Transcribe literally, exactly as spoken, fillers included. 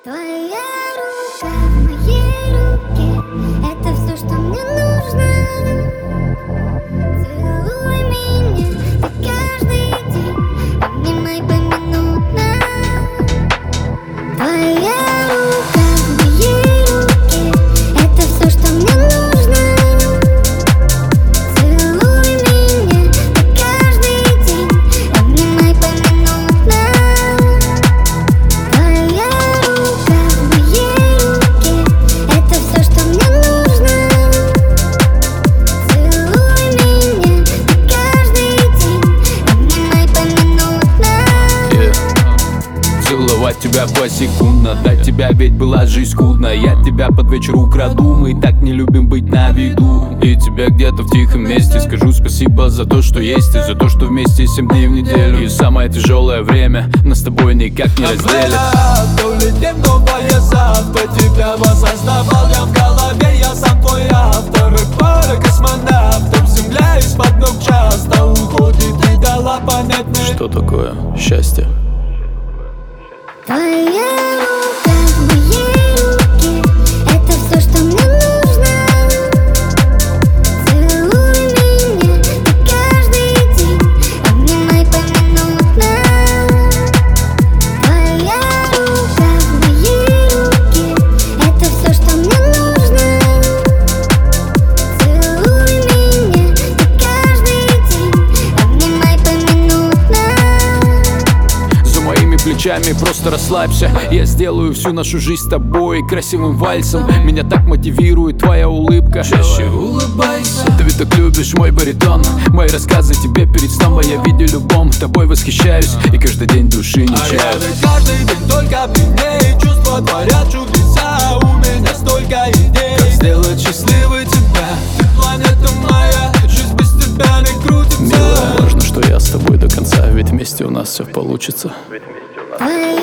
Твоя рука в моей руке — это все, что мне нужно. Целуй меня ты каждый день, обнимай поминутно. Твоя рука в моей руке — это все, что мне нужно. Целуй меня ты каждый день, обнимай поминутно. Твоя рука в моей руке — это все, что мне нужно. Целуй меня ты каждый день, обнимай поминутно. Yeah. Целовать тебя посекундно, дать тебя, ведь была жизнь скудна. Я тебя под вечер украду, мы так не любим быть на виду. И тебе где-то в тихом месте скажу спасибо за то, что есть, и за то, что вместе семь дней в неделю. И самое тяжелое время нас с тобой никак не разделит. Улетим в новые завтра, тебя воссоздавал я в голове, я сам твой автор. И пара космонавтов, земля из-под ног часто уходит и дала понять мне, что такое счастье. Твоя рука в моей руке — это все, что мне нужно. Целуй меня ты каждый день, обнимай поминутно. Твоя рука в моей руке — это все, что мне нужно. Целуй меня ты каждый день, обнимай поминутно. За моими плечами просто расслабься. Я сделаю всю нашу жизнь с тобой красивым вальсом. Меня так мотивирует твоя улыбка. чаще улыбайся. Ты ведь так любишь мой баритон. Мои рассказы тебе перед сном в виде любом. Тобой восхищаюсь и каждый день души не А я чаю. ведь каждый день только при ней, чувства творят чудеса. У меня столько идей, как сделать счастливой тебя. Ты планета моя, жизнь без тебя не крутится. Милая, важно, что я с тобой до конца, ведь вместе у нас все получится. Твоя